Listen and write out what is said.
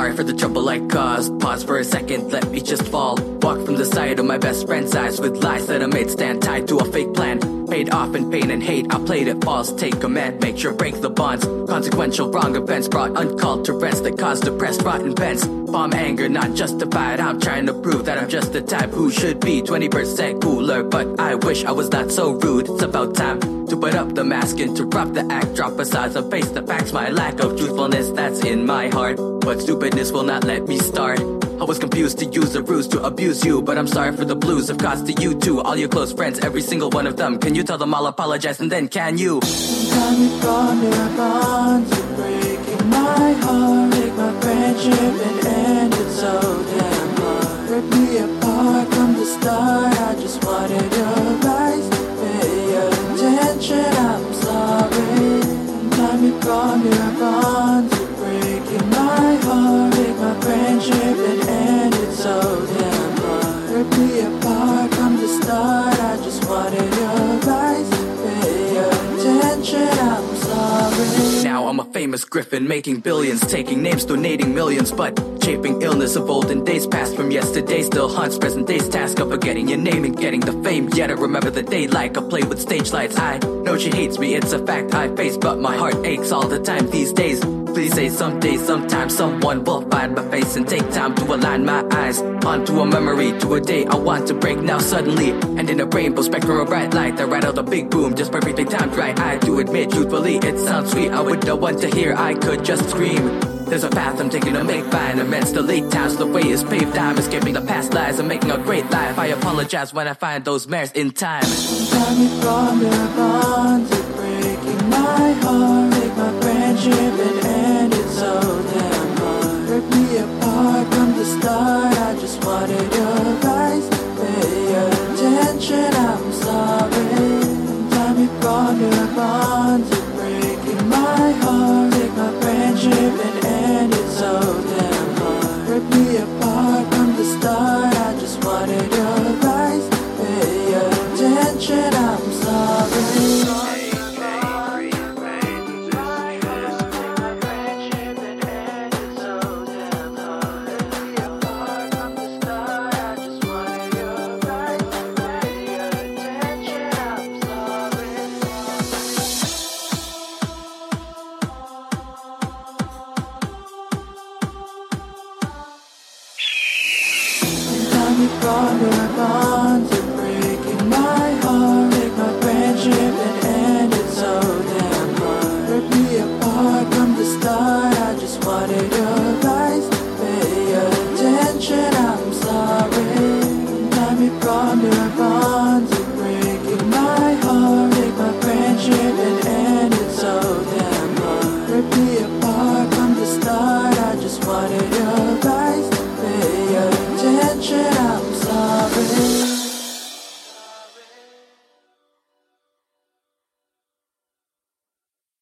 sorry for the trouble I caused. Pause for a second, let me just fall. Walk from the side of my best friend's eyes with lies that I made stand tied to a fake plan. Paid off in pain and hate, I played it false. Take command, make sure break the bonds. Consequential wrong events brought uncalled to rest that caused depressed rotten vents. Bomb anger not justified, I'm trying to prove that I'm just the type who should be 20% cooler. But I wish I was not so rude. It's about time to put up the mask, interrupt the act, drop asides and face the facts. My lack of truthfulness that's in my heart, but stupidness will not let me start. I was confused to use a ruse to abuse you, but I'm sorry for the blues I've caused to you too. All your close friends, every single one of them. Can you tell them I'll apologize and then can you? Time you from your bonds, you're breaking my heart. Make my friendship and end it so damn hard. Rip me apart from the start, I just wanted your advice. Pay your attention, I'm sorry. Time you from your bonds, you're breaking my heart. Make my friendship and end it so damn hard. Rip me apart from the start, I just wanted your advice. Pay your attention, I'm sorry. Now I'm a famous griffin, making billions, taking names, donating millions, but chafing illness of olden days past from yesterday still haunts present day's task of forgetting your name and getting the fame. Yet I remember the day like I play with stage lights. I know she hates me, it's a fact I face, but my heart aches all the time these days. Please say someday, sometime, someone will find my face and take time to align my eyes onto a memory, to a day I want to break now suddenly. And in a rainbow spectrum of bright light that right out the big boom, just perfectly timed right. I do admit, truthfully, it sounds sweet. I would know what to hear, I could just scream. There's a path I'm taking to make fine amidst the late times. The way is paved, I'm escaping the past lies and making a great life. I apologize when I find those mares in time. Time you from your bonds, you're breaking my heart.